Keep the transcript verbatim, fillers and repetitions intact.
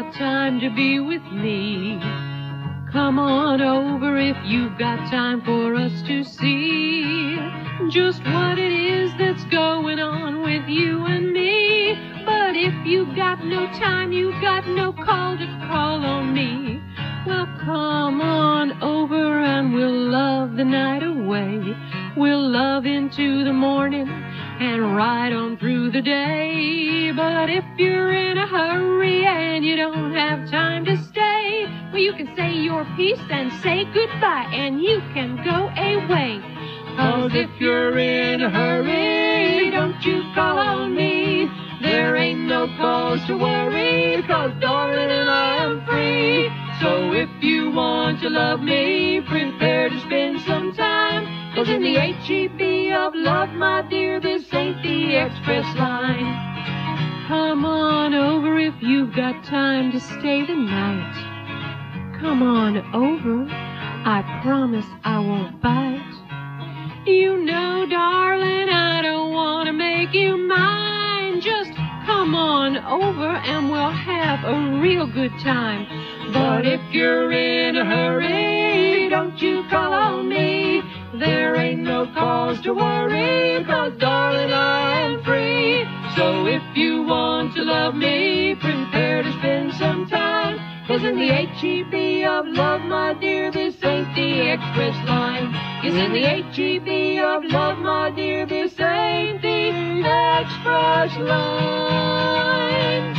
got time to be with me. Come on over if you've got time for us to see just what it is that's going on with you and me. But if you've got no time, you've got no call to call on me. Well, come on over and we'll love the night away. We'll love into the morning and ride on through the day. But if you're in a hurry and you don't have time to stay, well, you can say your piece and say goodbye and you can go away. 'Cause if you're in a hurry, don't you call on me. There ain't no cause to worry, 'cause darling, I am free. So if you want to love me, prepare to spend some time. 'Cause in the H E B of love, my dear, this ain't the express line. Come on over if you've got time to stay the night. Come on over, I promise I won't bite. You know, darling, I don't want to make you mine. Just come on over and we'll have a real good time. But if you're in a hurry, don't you call on me. There ain't no cause to worry, 'cause darling, I am free. So if you want to love me, prepare to spend some time. 'Cause in the H E B of love, my dear, this ain't the express line. 'Cause in the H E B of love, my dear, this ain't the express line.